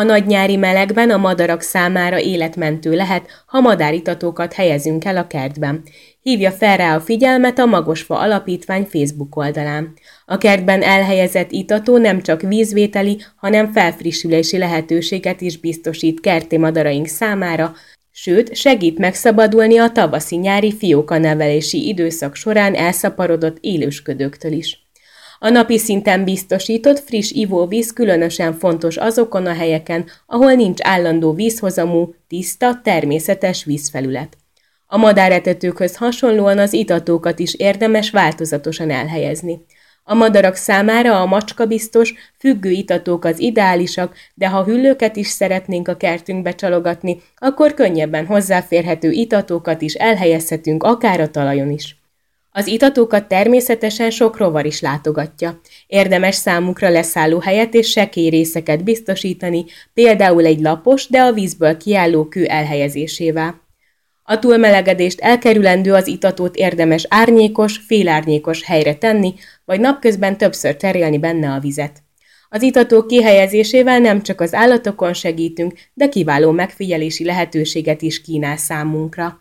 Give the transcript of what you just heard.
A nagy nyári melegben a madarak számára életmentő lehet, ha madáritatókat helyezünk el a kertben. Hívja fel rá a figyelmet a Magosfa Alapítvány Facebook oldalán. A kertben elhelyezett itató nem csak vízvételi, hanem felfrissülési lehetőséget is biztosít kerti madaraink számára, sőt, segít megszabadulni a tavaszi-nyári fiókanevelési időszak során elszaporodott élősködőktől is. A napi szinten biztosított friss ivóvíz különösen fontos azokon a helyeken, ahol nincs állandó vízhozamú, tiszta, természetes vízfelület. A madáretetőkhöz hasonlóan az itatókat is érdemes változatosan elhelyezni. A madarak számára a macskabiztos, függő itatók az ideálisak, de ha hüllőket is szeretnénk a kertünkbe csalogatni, akkor könnyebben hozzáférhető itatókat is elhelyezhetünk akár a talajon is. Az itatókat természetesen sok rovar is látogatja. Érdemes számukra leszállóhelyet és sekély részeket biztosítani, például egy lapos, de a vízből kiálló kő elhelyezésével. A túlmelegedést elkerülendő az itatót érdemes árnyékos, félárnyékos helyre tenni, vagy napközben többször cserélni benne a vizet. Az itatók kihelyezésével nem csak az állatokon segítünk, de kiváló megfigyelési lehetőséget is kínál számunkra.